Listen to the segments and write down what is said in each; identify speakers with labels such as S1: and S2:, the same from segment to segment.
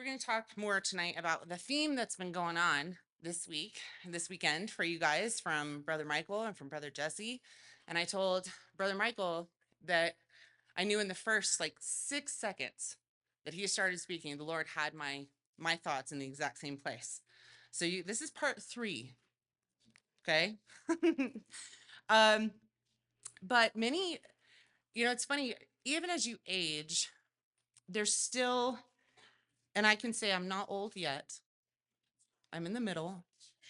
S1: we're going to talk more tonight about the theme that's been going on this weekend for you guys from Brother Michael and from Brother Jesse. And I told Brother Michael that I knew in the first like 6 seconds that he started speaking, the Lord had my thoughts in the exact same place. So this is part 3, okay? um, but many, it's funny, even as you age, there's still, and I can say I'm not old yet. I'm in the middle.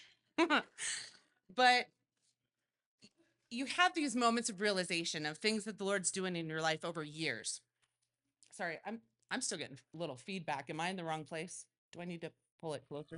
S1: But you have these moments of realization of things that the Lord's doing in your life over years. Sorry, I'm still getting a little feedback. Am I in the wrong place? Do I need to pull it closer?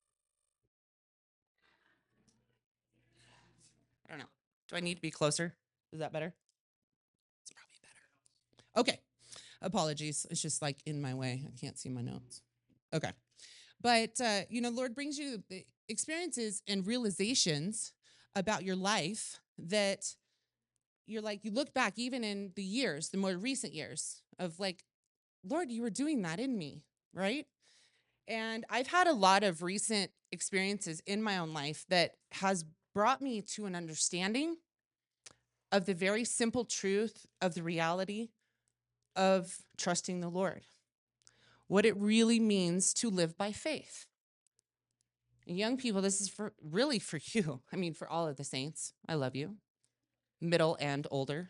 S1: I don't know. Do I need to be closer? Is that better? It's probably better. Okay. Apologies. It's just like in my way. I can't see my notes. Okay. But Lord brings you the experiences and realizations about your life that you're like, you look back even in the years, the more recent years of like, Lord, you were doing that in me, right? And I've had a lot of recent experiences in my own life that has brought me to an understanding of the very simple truth of the reality of trusting the Lord, what it really means to live by faith. And young people, this is for really for you. I mean, for all of the saints. I love you, middle and older.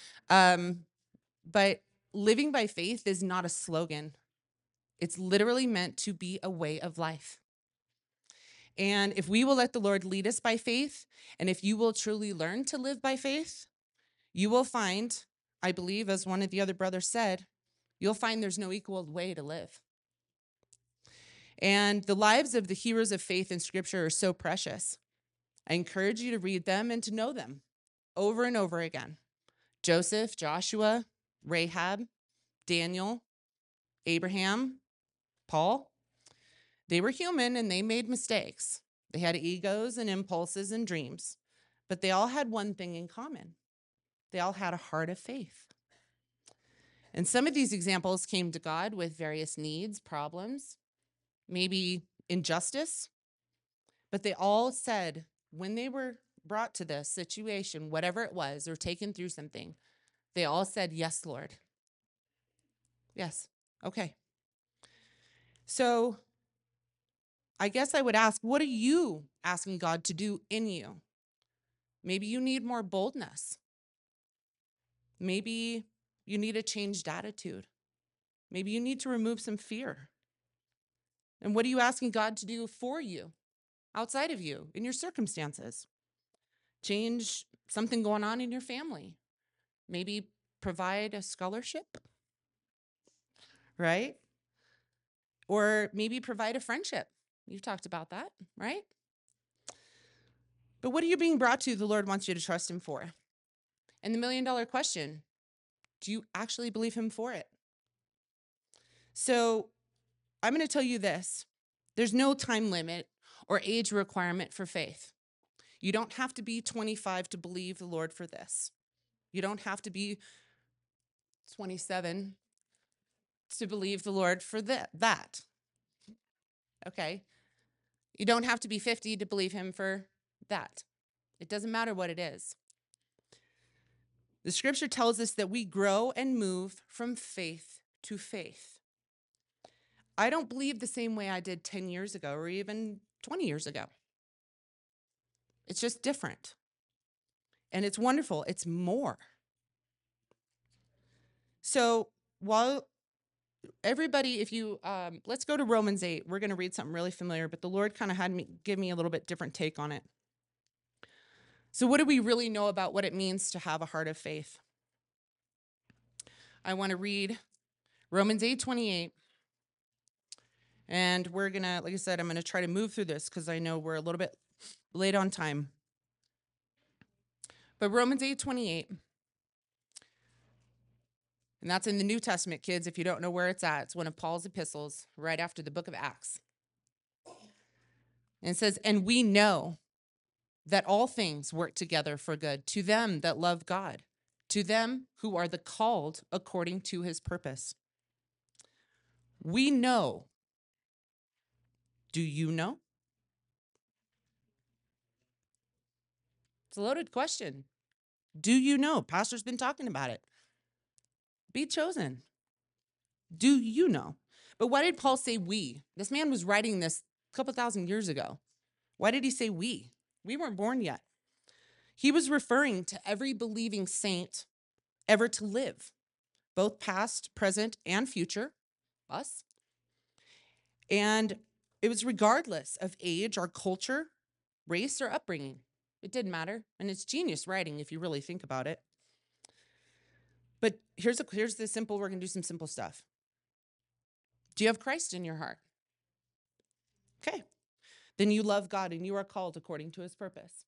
S1: But living by faith is not a slogan. It's literally meant to be a way of life. And if we will let the Lord lead us by faith, and if you will truly learn to live by faith, you will find, I believe, as one of the other brothers said, you'll find there's no equal way to live. And the lives of the heroes of faith in Scripture are so precious. I encourage you to read them and to know them over and over again. Joseph, Joshua, Rahab, Daniel, Abraham, Paul, they were human and they made mistakes. They had egos and impulses and dreams, but they all had one thing in common. They all had a heart of faith. And some of these examples came to God with various needs, problems, maybe injustice, but they all said when they were brought to this situation, whatever it was, or taken through something, they all said, "Yes, Lord. Yes. Okay." So I guess I would ask, what are you asking God to do in you? Maybe you need more boldness. Maybe you need a changed attitude. Maybe you need to remove some fear. And what are you asking God to do for you, outside of you, in your circumstances? Change something going on in your family. Maybe provide a scholarship, right? Or maybe provide a friendship. You've talked about that, right? But what are you being brought to the Lord wants you to trust him for? And the $1,000,000 question, do you actually believe him for it? So I'm going to tell you this. There's no time limit or age requirement for faith. You don't have to be 25 to believe the Lord for this. You don't have to be 27 to believe the Lord for that. Okay? You don't have to be 50 to believe him for that. It doesn't matter what it is. The scripture tells us that we grow and move from faith to faith. I don't believe the same way I did 10 years ago or even 20 years ago. It's just different. And it's wonderful. It's more. So while everybody, if you, let's go to Romans 8. We're going to read something really familiar, but the Lord kind of had me give me a little bit different take on it. So what do we really know about what it means to have a heart of faith? I want to read Romans 8:28. And we're going to, like I said, I'm going to try to move through this because I know we're a little bit late on time. But Romans 8:28, and that's in the New Testament, kids. If you don't know where it's at, it's one of Paul's epistles right after the book of Acts. And it says, "And we know that all things work together for good to them that love God, to them who are the called according to his purpose." We know Do you know? It's a loaded question. Do you know? Pastor's been talking about it. Be chosen. Do you know? But why did Paul say we? This man was writing this a couple thousand years ago. Why did he say we? We weren't born yet. He was referring to every believing saint ever to live, both past, present, and future, us. And it was regardless of age or culture, race or upbringing. It didn't matter. And it's genius writing if you really think about it. But here's the simple, we're going to do some simple stuff. Do you have Christ in your heart? Okay. Then you love God and you are called according to his purpose.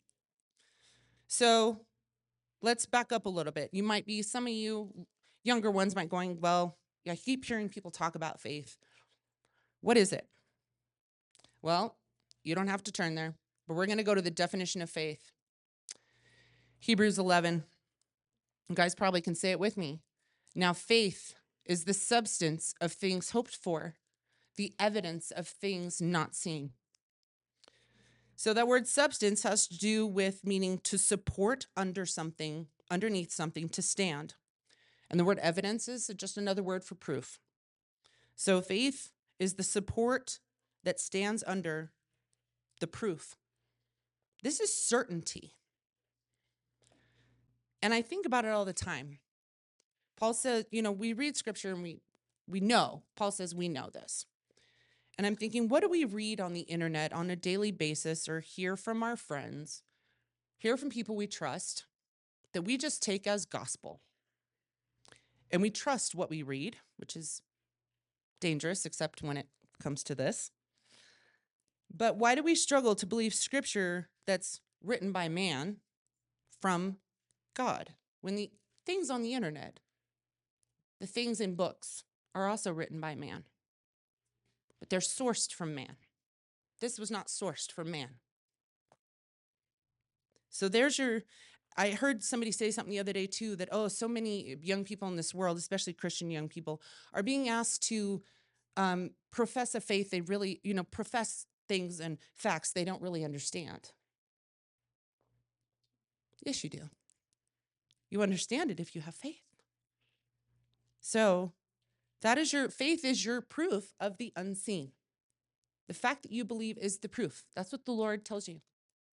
S1: So let's back up a little bit. You might be, some of you younger ones might going, well, I keep hearing people talk about faith. What is it? Well, you don't have to turn there, but we're going to go to the definition of faith. Hebrews 11. You guys probably can say it with me. Now, faith is the substance of things hoped for, the evidence of things not seen. So that word substance has to do with meaning to support under something, underneath something, to stand. And the word evidence is just another word for proof. So faith is the support that stands under the proof. This is certainty. And I think about it all the time. Paul says, we read scripture and we know. Paul says we know this. And I'm thinking, what do we read on the internet on a daily basis or hear from our friends, hear from people we trust, that we just take as gospel? And we trust what we read, which is dangerous, except when it comes to this. But why do we struggle to believe scripture that's written by man from God when the things on the internet, the things in books, are also written by man? But they're sourced from man. This was not sourced from man. So I heard somebody say something the other day too, that, so many young people in this world, especially Christian young people, are being asked to profess a faith they really, profess things and facts they don't really understand. Yes, you do. You understand it if you have faith. So faith is your proof of the unseen. The fact that you believe is the proof. That's what the Lord tells you.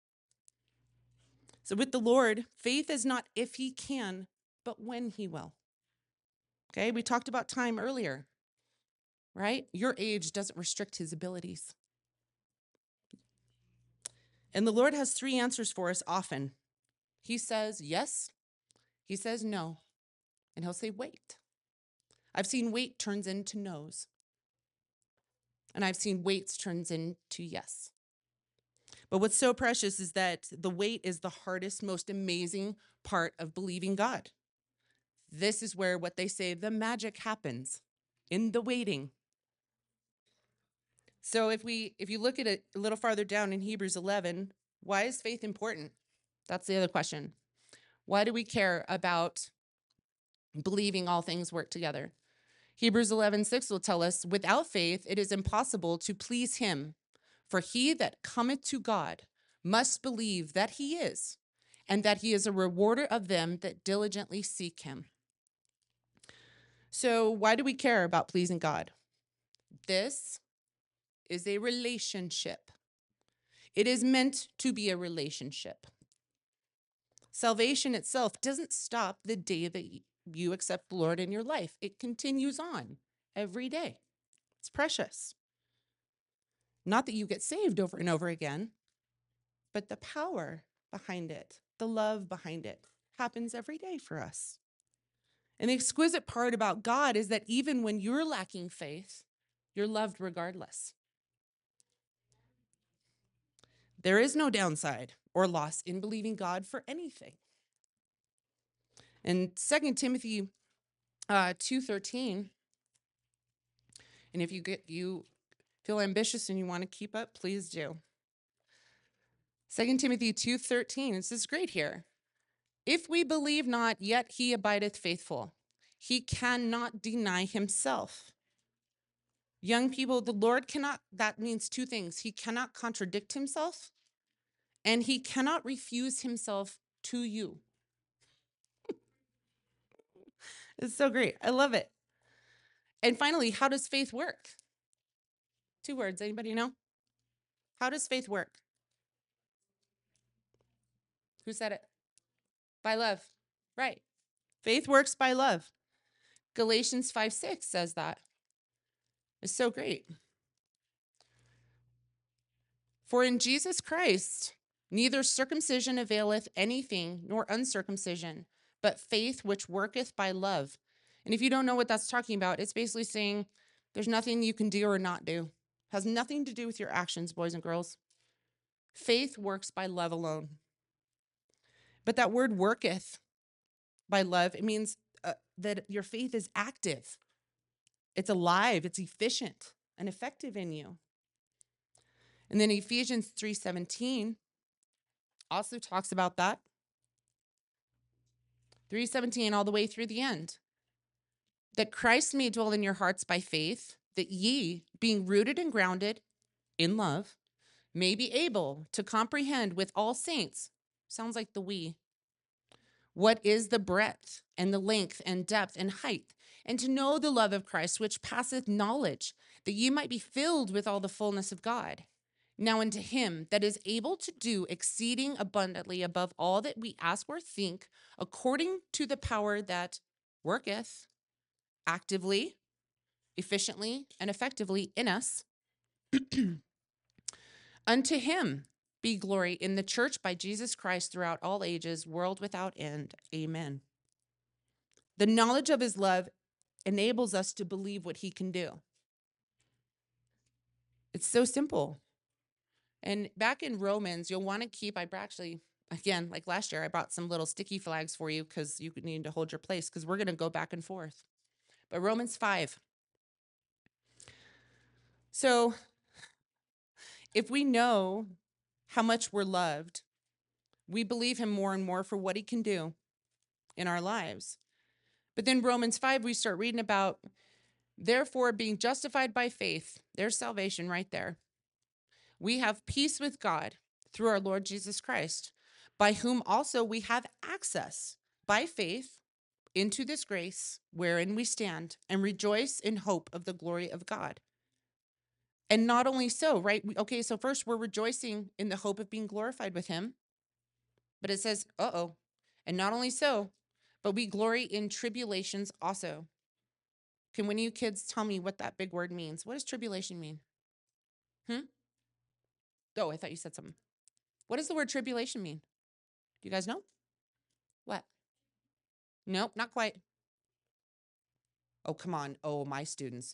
S1: So with the Lord, faith is not if he can, but when he will. Okay, we talked about time earlier, right? Your age doesn't restrict his abilities. And the Lord has 3 answers for us often. He says yes, he says no, and he'll say wait. I've seen wait turns into no's. And I've seen waits turns into yes. But what's so precious is that the wait is the hardest, most amazing part of believing God. This is where what they say, the magic happens, in the waiting. So if you look at it a little farther down in Hebrews 11, why is faith important? That's the other question. Why do we care about believing all things work together? Hebrews 11:6 will tell us, without faith, it is impossible to please him. For he that cometh to God must believe that he is, and that he is a rewarder of them that diligently seek him. So why do we care about pleasing God? This is a relationship. It is meant to be a relationship. Salvation itself doesn't stop the day that you accept the Lord in your life. It continues on every day. It's precious. Not that you get saved over and over again, but the power behind it, the love behind it, happens every day for us. And the exquisite part about God is that even when you're lacking faith, you're loved regardless. There is no downside or loss in believing God for anything. In 2 Timothy 2:13, and if you feel ambitious and you want to keep up, please do. 2 Timothy 2:13, this is great here. If we believe not, yet he abideth faithful. He cannot deny himself. Young people, the Lord cannot, that means two things. He cannot contradict himself, and he cannot refuse himself to you. It's so great. I love it. And finally, how does faith work? Two words. Anybody know? How does faith work? Who said it? By love. Right. Faith works by love. Galatians 5:6 says that. It's so great. For in Jesus Christ, neither circumcision availeth anything, nor uncircumcision, but faith which worketh by love. And if you don't know what that's talking about, it's basically saying there's nothing you can do or not do. It has nothing to do with your actions, boys and girls. Faith works by love alone. But that word worketh by love, it means that your faith is active. It's alive, it's efficient and effective in you. And then Ephesians 3:17 also talks about that. 3:17 all the way through the end. That Christ may dwell in your hearts by faith, that ye, being rooted and grounded in love, may be able to comprehend with all saints, sounds like the we, what is the breadth and the length and depth and height, and to know the love of Christ, which passeth knowledge, that ye might be filled with all the fullness of God. Now unto him that is able to do exceeding abundantly above all that we ask or think, according to the power that worketh actively, efficiently, and effectively in us, unto him be glory in the church by Jesus Christ throughout all ages, world without end. Amen. The knowledge of his love enables us to believe what he can do. It's so simple. And back in Romans, you'll want to keep, again, like last year, I brought some little sticky flags for you because you need to hold your place because we're going to go back and forth. But Romans 5. So if we know how much we're loved, we believe him more and more for what he can do in our lives. But then Romans 5, we start reading about, therefore, being justified by faith, there's salvation right there. We have peace with God through our Lord Jesus Christ, by whom also we have access by faith into this grace wherein we stand and rejoice in hope of the glory of God. And not only so, right? Okay, so first we're rejoicing in the hope of being glorified with him. But it says, and not only so, but we glory in tribulations also. Can one of you kids tell me what that big word means? What does tribulation mean? Oh, I thought you said something. What does the word tribulation mean? Do you guys know? What? Nope, not quite. Oh, come on. Oh, my students.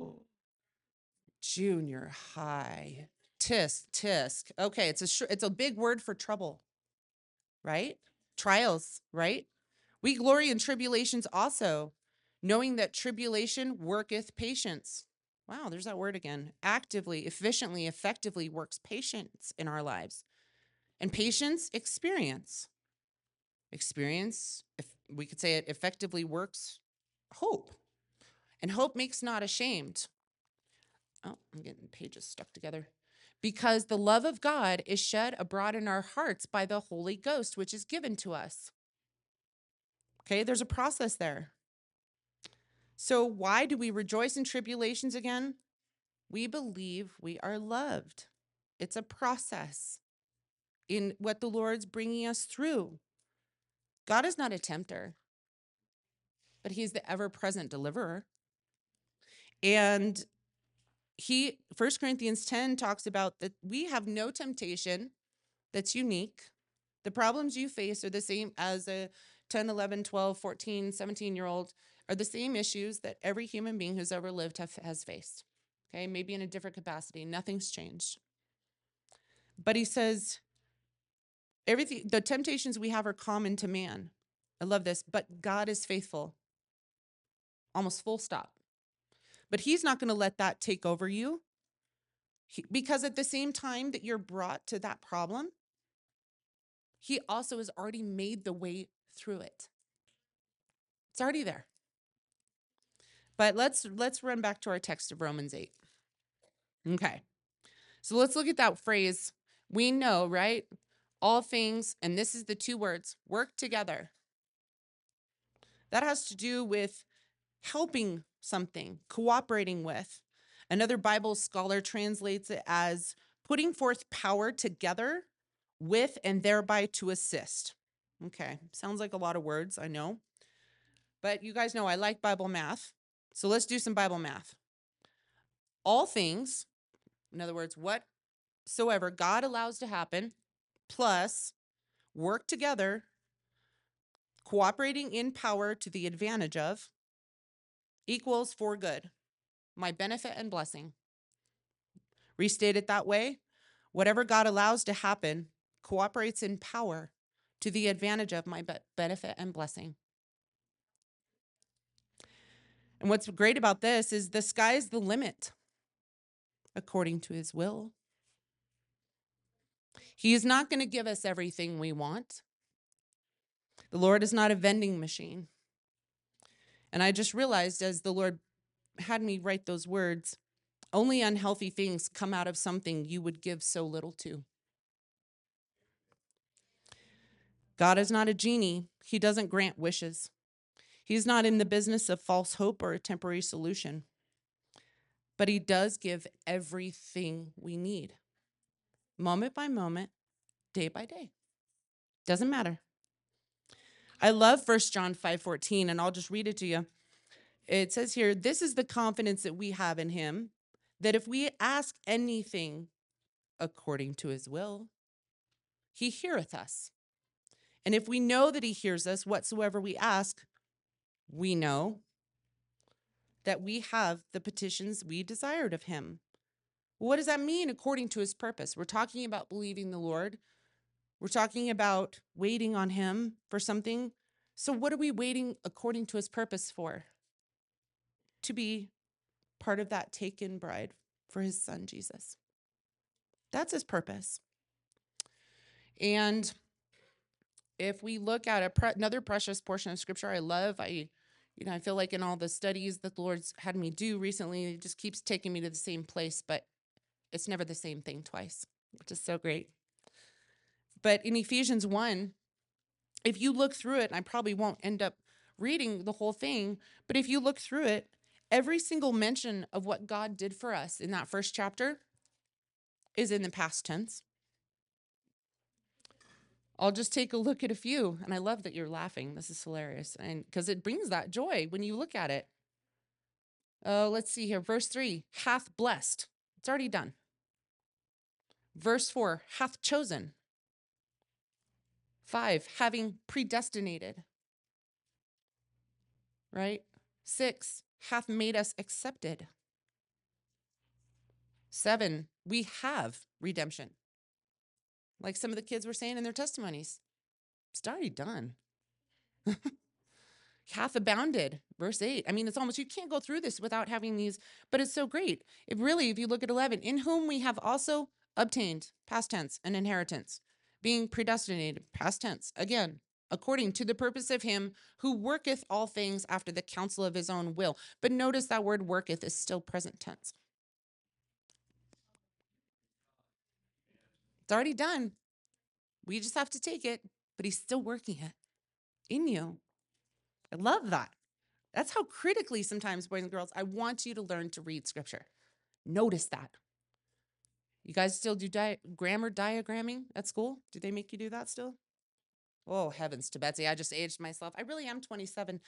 S1: Junior high. Tisk. Okay, it's a big word for trouble, right? Trials, right? We glory in tribulations also, knowing that tribulation worketh patience. Wow, there's that word again. Actively, efficiently, effectively works patience in our lives. And patience, experience. Experience, if we could say it, effectively works hope. And hope makes not ashamed. Oh, I'm getting pages stuck together. Because the love of God is shed abroad in our hearts by the Holy Ghost, which is given to us. Okay, there's a process there. So why do we rejoice in tribulations again? We believe we are loved. It's a process in what the Lord's bringing us through. God is not a tempter, but he's the ever-present deliverer. And 1 Corinthians 10 talks about that we have no temptation that's unique. The problems you face are the same as a 10, 11, 12, 14, 17-year-old are the same issues that every human being who's ever lived has faced. Okay, maybe in a different capacity. Nothing's changed. But he says, the temptations we have are common to man. I love this, but God is faithful. Almost full stop. But he's not going to let that take over you. Because at the same time that you're brought to that problem, he also has already made the way through it. It's already there. But let's run back to our text of Romans 8. Okay. So let's look at that phrase. We know, right? All things, and this is the two words, work together. That has to do with helping something, cooperating with. Another Bible scholar translates it as putting forth power together with and thereby to assist. Okay, sounds like a lot of words, I know. But you guys know I like Bible math. So let's do some Bible math. All things, in other words, whatsoever God allows to happen, plus work together, cooperating in power to the advantage of, equals for good, my benefit and blessing. Restate it that way, whatever God allows to happen cooperates in power to the advantage of my benefit and blessing. And what's great about this is the sky's the limit according to his will. He is not going to give us everything we want. The Lord is not a vending machine. And I just realized as the Lord had me write those words, only unhealthy things come out of something you would give so little to. God is not a genie. He doesn't grant wishes. He's not in the business of false hope or a temporary solution. But he does give everything we need, moment by moment, day by day. Doesn't matter. I love 1 John 5:14, and I'll just read it to you. It says here, this is the confidence that we have in him, that if we ask anything according to his will, he heareth us. And if we know that he hears us, whatsoever we ask, we know that we have the petitions we desired of him. What does that mean according to his purpose? We're talking about believing the Lord. We're talking about waiting on him for something. So what are we waiting according to his purpose for? To be part of that taken bride for his son, Jesus. That's his purpose. And if we look at another precious portion of scripture I love, I feel like in all the studies that the Lord's had me do recently, it just keeps taking me to the same place, but it's never the same thing twice, which is so great. But in Ephesians 1, if you look through it, and I probably won't end up reading the whole thing, but if you look through it, every single mention of what God did for us in that first chapter is in the past tense. I'll just take a look at a few, and I love that you're laughing. This is hilarious, and because it brings that joy when you look at it. Let's see here. Verse 3, hath blessed. It's already done. Verse 4, hath chosen. 5, having predestinated. Right? 6, hath made us accepted. 7, we have redemption. Like some of the kids were saying in their testimonies. It's already done. Hath abounded, verse 8. I mean, it's almost, you can't go through this without having these, but it's so great. It really, if you look at 11, in whom we have also obtained, past tense, an inheritance, being predestinated, past tense, again, according to the purpose of him who worketh all things after the counsel of his own will. But notice that word worketh is still present tense. It's already done. We just have to take it, but he's still working it in you. I love that. That's how critically sometimes, boys and girls, I want you to learn to read scripture. Notice that. You guys still do grammar diagramming at school? Do they make you do that still? Oh, heavens to Betsy. I just aged myself. I really am 27.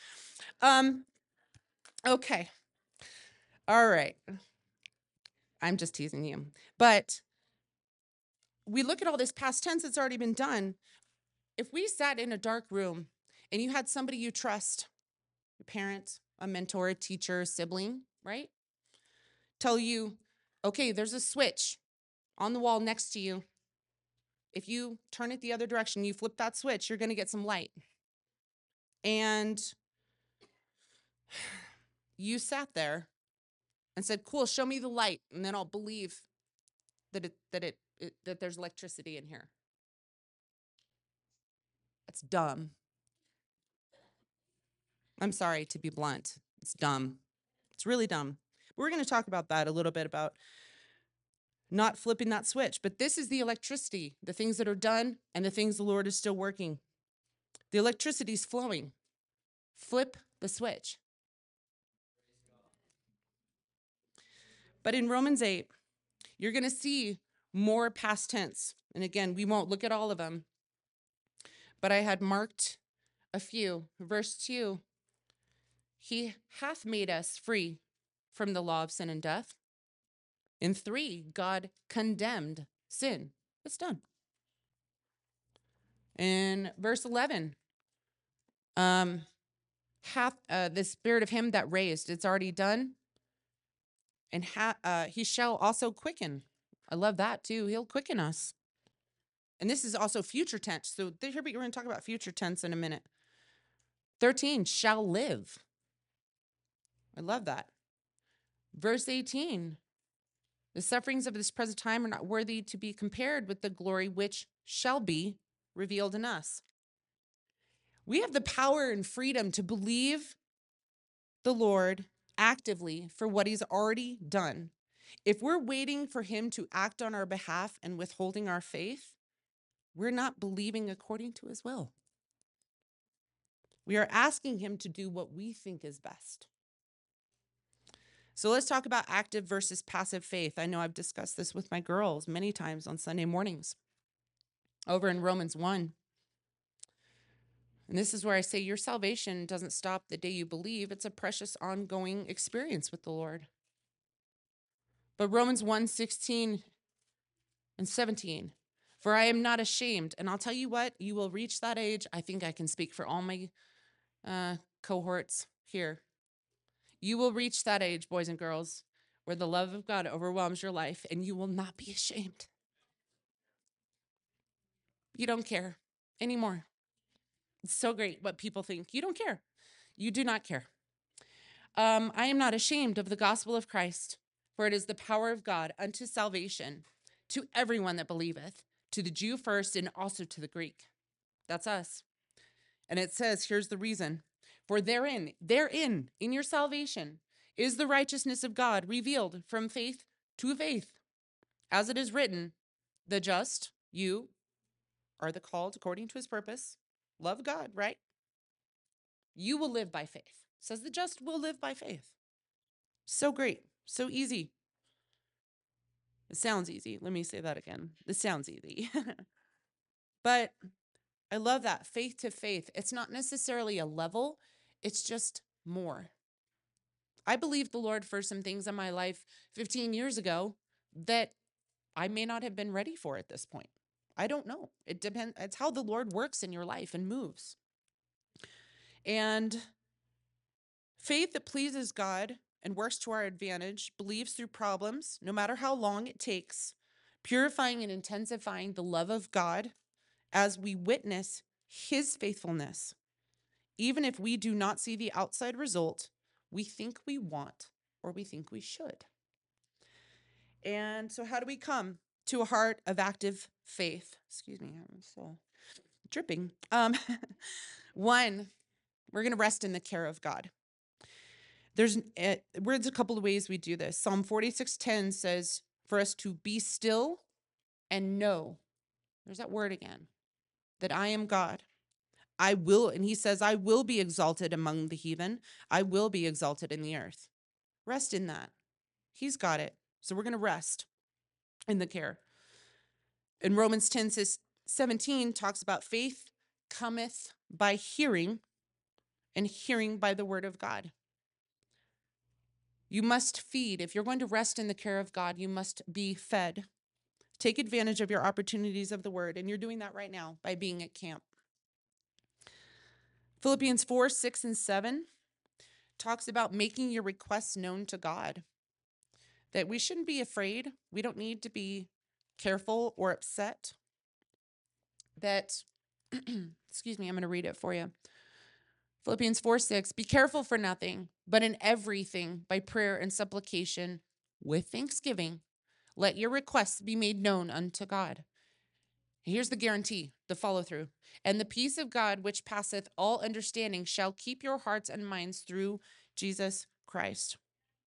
S1: Okay. All right. I'm just teasing you. But we look at all this past tense that's already been done. If we sat in a dark room and you had somebody you trust, a parent, a mentor, a teacher, a sibling, right? Tell you, okay, there's a switch on the wall next to you. If you turn it the other direction, you flip that switch, you're going to get some light. And you sat there and said, cool, show me the light, and then I'll believe that there's electricity in here. That's dumb. I'm sorry to be blunt. It's dumb. It's really dumb. We're going to talk about that a little bit, about not flipping that switch. But this is the electricity, the things that are done and the things the Lord is still working. The electricity is flowing. Flip the switch. But in Romans 8, you're going to see more past tense. And again, we won't look at all of them. But I had marked a few. Verse 2, he hath made us free from the law of sin and death. In 3, God condemned sin. It's done. In verse 11, hath the spirit of him that raised, it's already done. And he shall also quicken. I love that too. He'll quicken us. And this is also future tense. So we're going to talk about future tense in a minute. 13, shall live. I love that. Verse 18, the sufferings of this present time are not worthy to be compared with the glory which shall be revealed in us. We have the power and freedom to believe the Lord actively for what he's already done. If we're waiting for him to act on our behalf and withholding our faith, we're not believing according to his will. We are asking him to do what we think is best. So let's talk about active versus passive faith. I know I've discussed this with my girls many times on Sunday mornings. Over in Romans 1. And this is where I say your salvation doesn't stop the day you believe. It's a precious ongoing experience with the Lord. But Romans 1:16 and 17. For I am not ashamed. And I'll tell you what, you will reach that age. I think I can speak for all my cohorts here. You will reach that age, boys and girls, where the love of God overwhelms your life and you will not be ashamed. You don't care anymore. It's so great what people think. You don't care. You do not care. I am not ashamed of the gospel of Christ, for it is the power of God unto salvation to everyone that believeth, to the Jew first and also to the Greek. That's us. And it says, here's the reason. For therein, in your salvation, is the righteousness of God revealed from faith to faith. As it is written, the just, you, are the called according to his purpose. Love God, right? You will live by faith. It says the just will live by faith. So great. So easy. It sounds easy. Let me say that again. This sounds easy. But I love that. Faith to faith. It's not necessarily a level. It's just more. I believed the Lord for some things in my life 15 years ago that I may not have been ready for at this point. I don't know. It depends. It's how the Lord works in your life and moves. And faith that pleases God and works to our advantage, believes through problems, no matter how long it takes, purifying and intensifying the love of God as we witness his faithfulness. Even if we do not see the outside result we think we want or we think we should. And so how do we come to a heart of active faith? Excuse me, I'm so dripping. One, we're going to rest in the care of God. There's a couple of ways we do this. Psalm 46:10 says for us to be still and know. There's that word again. That I am God. I will, and he says, I will be exalted among the heathen. I will be exalted in the earth. Rest in that. He's got it. So we're going to rest in the care. And Romans 10:17 talks about faith cometh by hearing, and hearing by the word of God. You must feed. If you're going to rest in the care of God, you must be fed. Take advantage of your opportunities of the word, and you're doing that right now by being at camp. Philippians 4:6 and 7 talks about making your requests known to God. That we shouldn't be afraid. We don't need to be careful or upset. That, excuse me, I'm going to read it for you. Philippians 4:6, be careful for nothing, but in everything, by prayer and supplication, with thanksgiving, let your requests be made known unto God. Here's the guarantee, the follow through. And the peace of God, which passeth all understanding, shall keep your hearts and minds through Jesus Christ.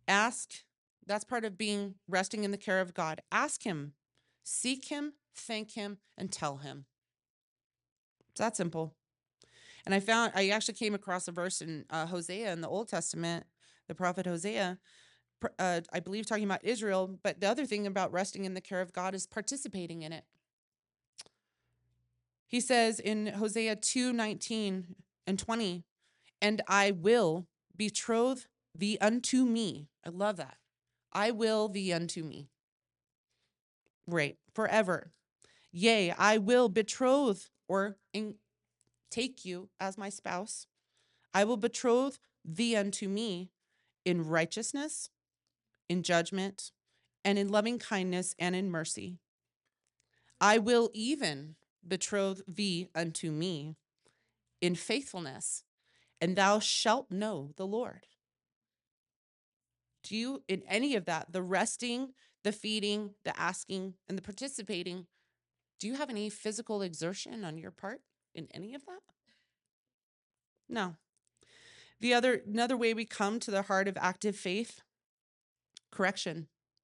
S1: Ask, that's part of being resting in the care of God. Ask him, seek him, thank him, and tell him. It's that simple. And I actually came across a verse in Hosea in the Old Testament, the prophet Hosea, I believe talking about Israel, but the other thing about resting in the care of God is participating in it. He says in Hosea 2:19 and 20, and I will betroth thee unto me. I love that. I will thee unto me. Right, forever. Yea, I will betroth or take you as my spouse. I will betroth thee unto me in righteousness, in judgment, and in loving kindness and in mercy. I will even betroth thee unto me in faithfulness, and thou shalt know the Lord. Do you, in any of that, the resting, the feeding, the asking, and the participating, do you have any physical exertion on your part in any of that? No. Another way we come to the heart of active faith, correction.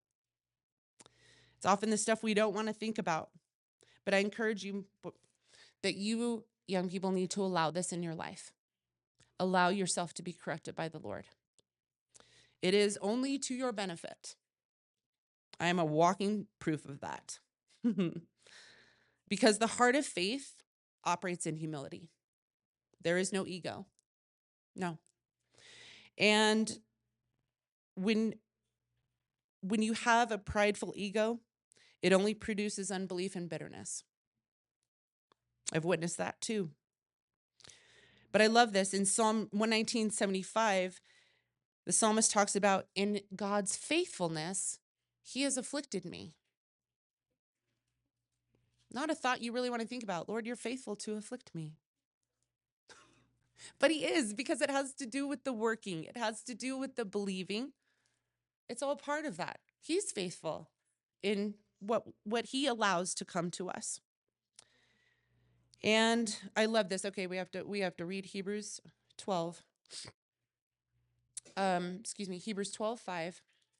S1: It's often the stuff we don't want to think about, but I encourage you that you young people need to allow this in your life. Allow yourself to be corrected by the Lord. It is only to your benefit. I am a walking proof of that. Because the heart of faith operates in humility. There is no ego. No. And when you have a prideful ego, it only produces unbelief and bitterness. I've witnessed that too. But I love this. In Psalm 119:75, the psalmist talks about, in God's faithfulness, he has afflicted me. Not a thought you really want to think about. Lord, you're faithful to afflict me. But he is, because it has to do with the working. It has to do with the believing. It's all part of that. He's faithful in what he allows to come to us. And I love this. Okay, we have to read Hebrews 12. Hebrews 12:5.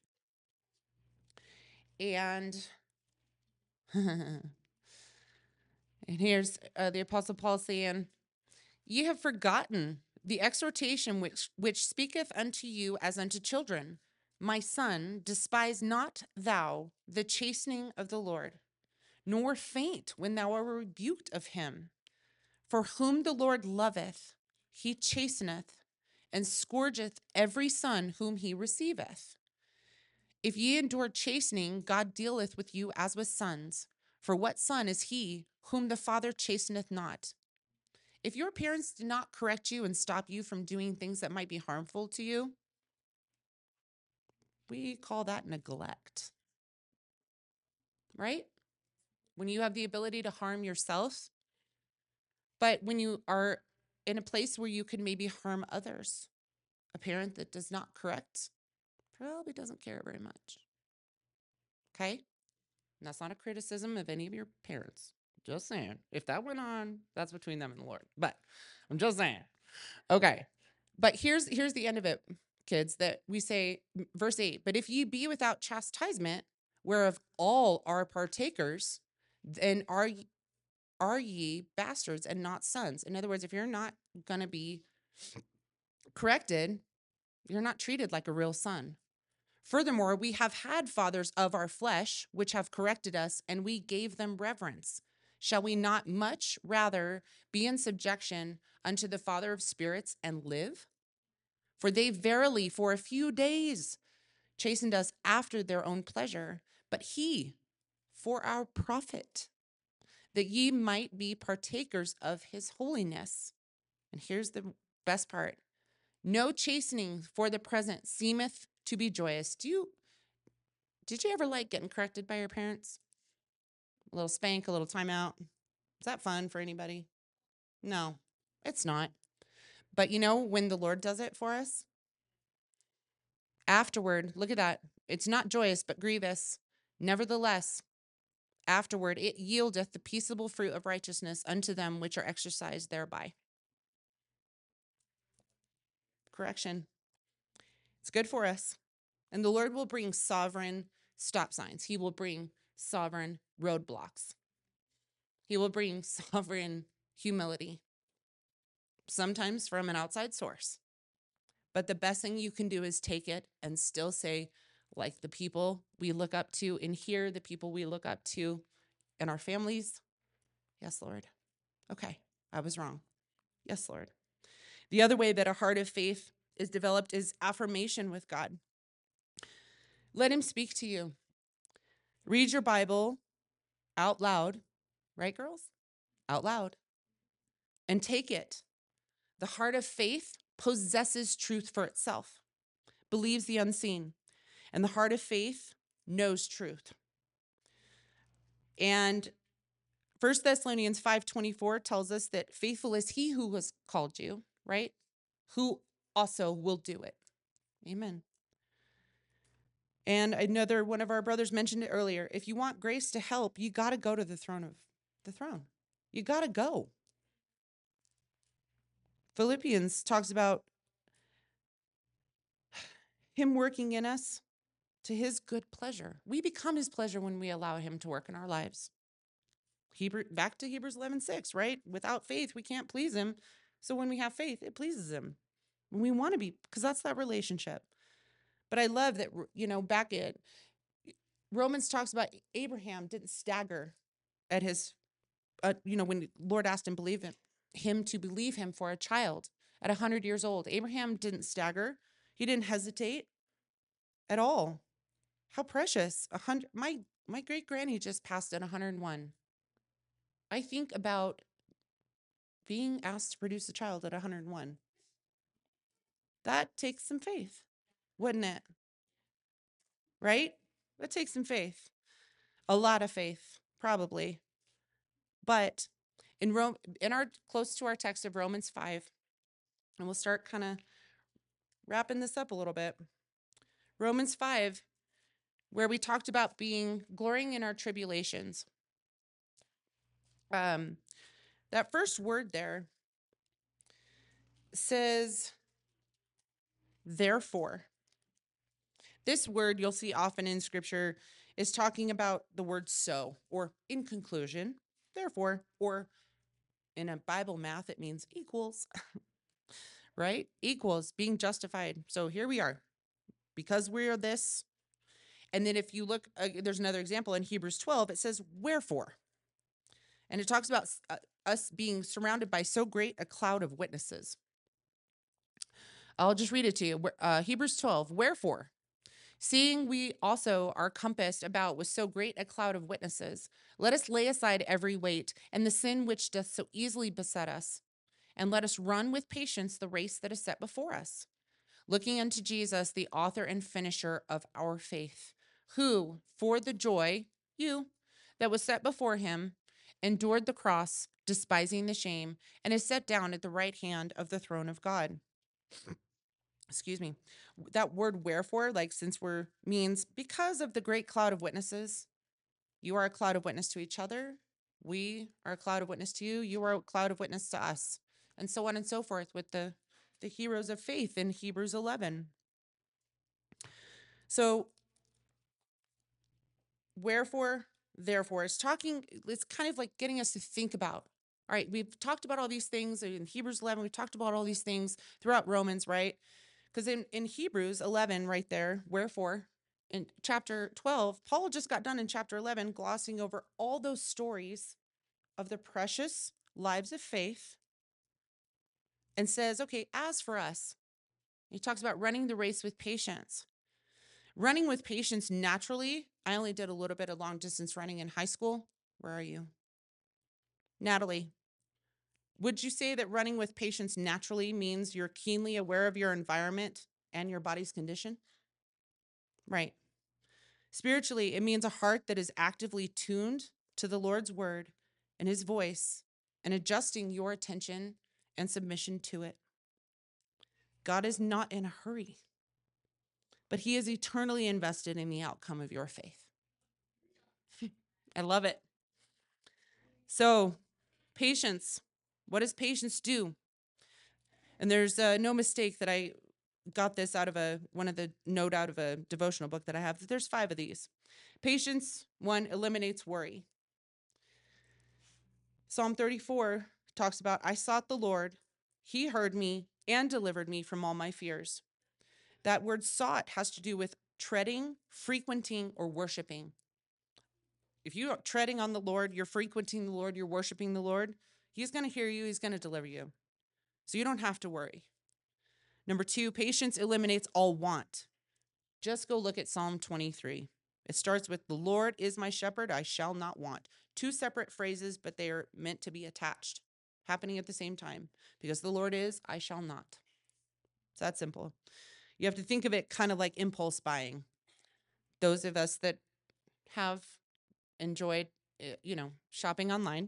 S1: And and here's the Apostle Paul saying, ye have forgotten the exhortation which speaketh unto you as unto children. My son, despise not thou the chastening of the Lord, nor faint when thou art rebuked of him. For whom the Lord loveth, he chasteneth, and scourgeth every son whom he receiveth. If ye endure chastening, God dealeth with you as with sons. For what son is he whom the Father chasteneth not? If your parents do not correct you and stop you from doing things that might be harmful to you, we call that neglect, right? When you have the ability to harm yourself, but when you are in a place where you can maybe harm others, a parent that does not correct probably doesn't care very much. Okay? And that's not a criticism of any of your parents. Just saying. If that went on, that's between them and the Lord. But I'm just saying. Okay. But here's the end of it, kids, that we say, verse 8, but if ye be without chastisement, whereof all are partakers, then are ye bastards and not sons. In other words, if you're not going to be corrected, you're not treated like a real son. Furthermore, we have had fathers of our flesh, which have corrected us, and we gave them reverence. Shall we not much rather be in subjection unto the Father of spirits and live? For they verily for a few days chastened us after their own pleasure, but he for our profit, that ye might be partakers of his holiness. And here's the best part. No chastening for the present seemeth to be joyous. Did you ever like getting corrected by your parents? A little spank, a little timeout. Is that fun for anybody? No, it's not. But you know, when the Lord does it for us, afterward, look at that. It's not joyous, but grievous. Nevertheless, afterward, it yieldeth the peaceable fruit of righteousness unto them which are exercised thereby. Correction. It's good for us. And the Lord will bring sovereign stop signs. He will bring sovereign roadblocks. He will bring sovereign humility, sometimes from an outside source. But the best thing you can do is take it and still say, like the people we look up to in here, the people we look up to in our families, yes, Lord. Okay, I was wrong. Yes, Lord. The other way that a heart of faith is developed is affirmation with God. Let him speak to you. Read your Bible out loud, right, girls? Out loud. And take it. The heart of faith possesses truth for itself, believes the unseen, and the heart of faith knows truth. And 1 Thessalonians 5:24 tells us that faithful is he who has called you, right? Who also will do it. Amen. And another one of our brothers mentioned it earlier. If you want grace to help, you got to go to the throne. You got to go. Philippians talks about him working in us to his good pleasure. We become his pleasure when we allow him to work in our lives. Back to Hebrews 11:6, right? Without faith, we can't please him. So when we have faith, it pleases him. When we want to be, because that's that relationship. But I love that, back at Romans talks about Abraham didn't stagger at his, when the Lord asked him to believe him for a child at 100 years old. Abraham didn't stagger. He didn't hesitate at all. How precious. 100. My great granny just passed at 101. I think about being asked to produce a child at 101. That takes some faith, wouldn't it? Right? That takes some faith. A lot of faith, probably. But in our close to our text of Romans 5, and we'll start kind of wrapping this up a little bit. Romans 5, where we talked about glorying in our tribulations. That first word there says, therefore. This word you'll see often in scripture is talking about the word so, or in conclusion, therefore, or in a Bible math, it means equals, right? Equals, being justified. So here we are, because we are this. And then if you look, there's another example in Hebrews 12, it says, wherefore. And it talks about us being surrounded by so great a cloud of witnesses. I'll just read it to you. Hebrews 12, wherefore, seeing we also are compassed about with so great a cloud of witnesses, let us lay aside every weight and the sin which doth so easily beset us, and let us run with patience the race that is set before us, looking unto Jesus, the author and finisher of our faith, who, for the joy, that was set before him, endured the cross, despising the shame, and is set down at the right hand of the throne of God. Excuse me. That word wherefore, means because of the great cloud of witnesses. You are a cloud of witness to each other. We are a cloud of witness to you. You are a cloud of witness to us. And so on and so forth with the heroes of faith in Hebrews 11. So wherefore, therefore, it's kind of like getting us to think about, all right, we've talked about all these things in Hebrews 11. We've talked about all these things throughout Romans, right? Because in Hebrews 11, right there, wherefore, in chapter 12, Paul just got done in chapter 11 glossing over all those stories of the precious lives of faith and says, okay, as for us, he talks about running the race with patience. Running with patience naturally, I only did a little bit of long distance running in high school. Where are you? Natalie, would you say that running with patience naturally means you're keenly aware of your environment and your body's condition? Right. Spiritually, it means a heart that is actively tuned to the Lord's word and his voice and adjusting your attention and submission to it. God is not in a hurry, but he is eternally invested in the outcome of your faith. I love it. So, patience. What does patience do? And there's no mistake that got this out of one of the note out of a devotional book that I have. There's 5 of these. Patience, 1, eliminates worry. Psalm 34 talks about, I sought the Lord, he heard me and delivered me from all my fears. That word sought has to do with treading, frequenting, or worshiping. If you're treading on the Lord, you're frequenting the Lord, you're worshiping the Lord, he's going to hear you, he's going to deliver you. So you don't have to worry. Number 2, patience eliminates all want. Just go look at Psalm 23. It starts with, the Lord is my shepherd, I shall not want. 2 separate phrases, but they are meant to be attached, happening at the same time. Because the Lord is, I shall not. It's that simple. You have to think of it kind of like impulse buying. Those of us that have enjoyed, shopping online,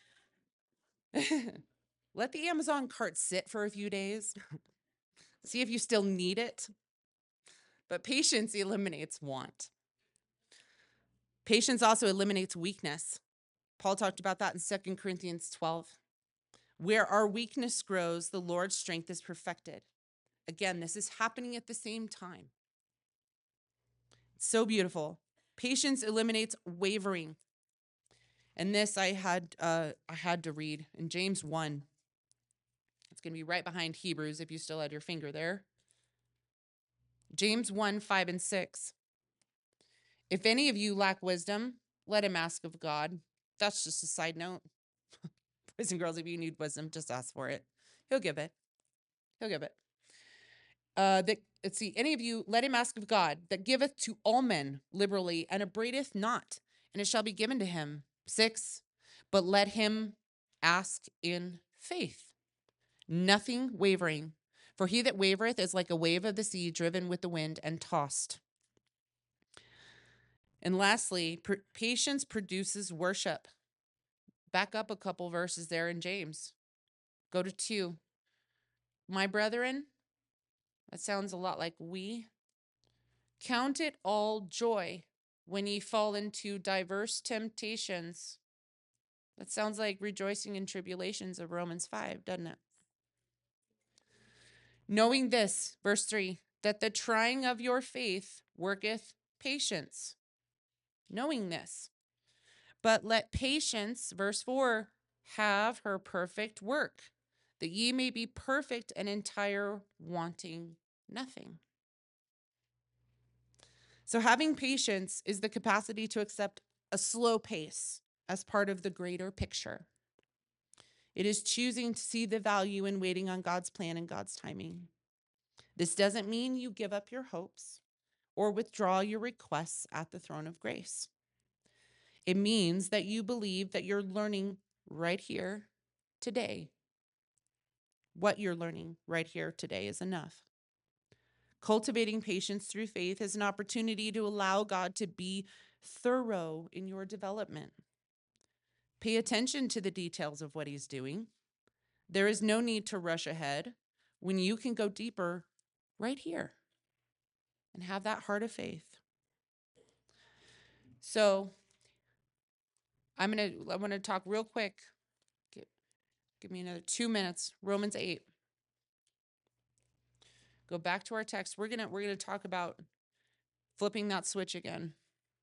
S1: let the Amazon cart sit for a few days. See if you still need it. But patience eliminates want. Patience also eliminates weakness. Paul talked about that in 2 Corinthians 12. Where our weakness grows, the Lord's strength is perfected. Again, this is happening at the same time. It's so beautiful. Patience eliminates wavering. And this I had to read in James 1. It's going to be right behind Hebrews if you still had your finger there. James 1, 5 and 6. If any of you lack wisdom, let him ask of God. That's just a side note. Boys and girls, if you need wisdom, just ask for it. He'll give it. He'll give it. Let's see, any of you, let him ask of God, that giveth to all men liberally, and upbraideth not, and it shall be given to him. 6, but let him ask in faith, nothing wavering. For he that wavereth is like a wave of the sea, driven with the wind and tossed. And lastly, patience produces worship. Back up a couple verses there in James. Go to 2. My brethren, that sounds a lot like we. Count it all joy when ye fall into diverse temptations. That sounds like rejoicing in tribulations of Romans 5, doesn't it? Knowing this, verse 3, that the trying of your faith worketh patience. Knowing this. But let patience, verse 4, have her perfect work, that ye may be perfect and entire, wanting nothing. So having patience is the capacity to accept a slow pace as part of the greater picture. It is choosing to see the value in waiting on God's plan and God's timing. This doesn't mean you give up your hopes or withdraw your requests at the throne of grace. It means that you believe that you're learning right here today. What you're learning right here today is enough. Cultivating patience through faith is an opportunity to allow God to be thorough in your development. Pay attention to the details of what he's doing. There is no need to rush ahead when you can go deeper right here and have that heart of faith. So I want to talk real quick. Give me another 2 minutes. Romans 8. Go back to our text. We're gonna talk about flipping that switch again.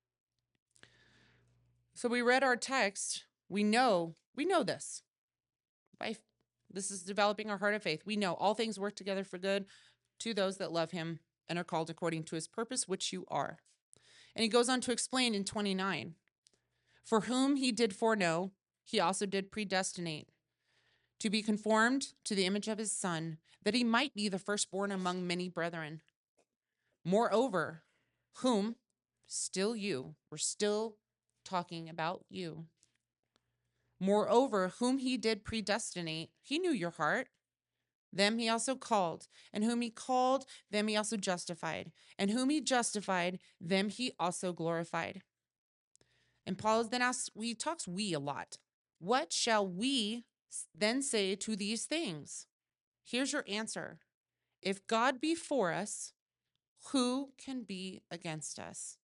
S1: So we read our text. We know this. This is developing our heart of faith. We know all things work together for good to those that love him and are called according to his purpose, which you are. And he goes on to explain in 29, for whom he did foreknow, he also did predestinate, to be conformed to the image of his Son, that he might be the firstborn among many brethren. Moreover, whom, we're still talking about you. Moreover, whom he did predestinate, he knew your heart. Them he also called, and whom he called, them he also justified, and whom he justified, them he also glorified. And Paul then asks, he talks we a lot. What shall we then say to these things? Here's your answer. If God be for us, who can be against us?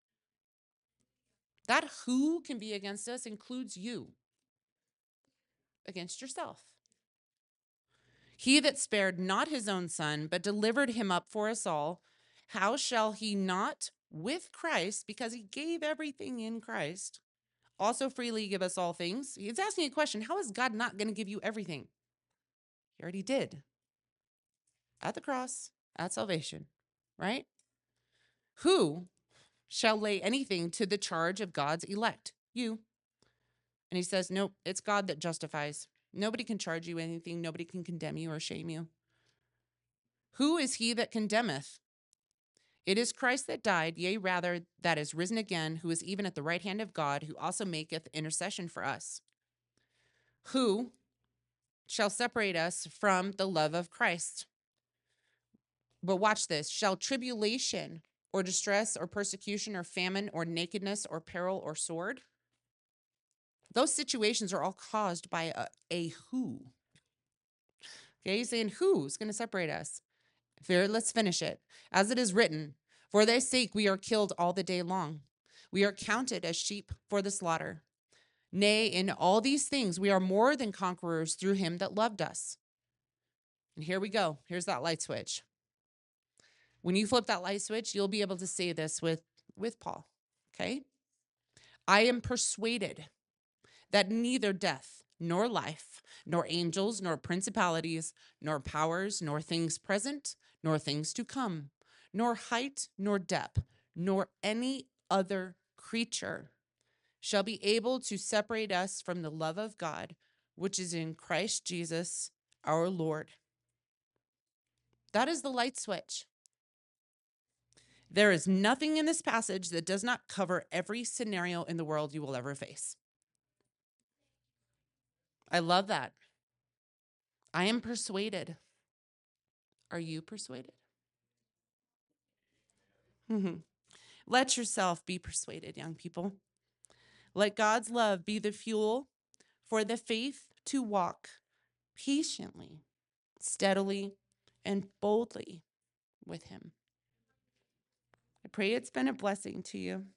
S1: That who can be against us includes you, against yourself. He that spared not his own son, but delivered him up for us all, how shall he not with Christ, because he gave everything in Christ, also freely give us all things? He's asking a question. How is God not going to give you everything? He already did. At the cross, at salvation, right? Who shall lay anything to the charge of God's elect? You. And he says, nope, it's God that justifies. Nobody can charge you anything. Nobody can condemn you or shame you. Who is he that condemneth? It is Christ that died, yea, rather, that is risen again, who is even at the right hand of God, who also maketh intercession for us. Who shall separate us from the love of Christ? But watch this. Shall tribulation or distress or persecution or famine or nakedness or peril or sword? Those situations are all caused by a who. Okay, he's saying who's going to separate us? Here, let's finish it. As it is written, for thy sake we are killed all the day long. We are counted as sheep for the slaughter. Nay, in all these things we are more than conquerors through him that loved us. And here we go. Here's that light switch. When you flip that light switch, you'll be able to say this with Paul, okay? I am persuaded that neither death, nor life, nor angels, nor principalities, nor powers, nor things present, nor things to come, nor height, nor depth, nor any other creature shall be able to separate us from the love of God, which is in Christ Jesus our Lord. That is the light switch. There is nothing in this passage that does not cover every scenario in the world you will ever face. I love that. I am persuaded. Are you persuaded? Let yourself be persuaded, young people. Let God's love be the fuel for the faith to walk patiently, steadily, and boldly with him. I pray it's been a blessing to you.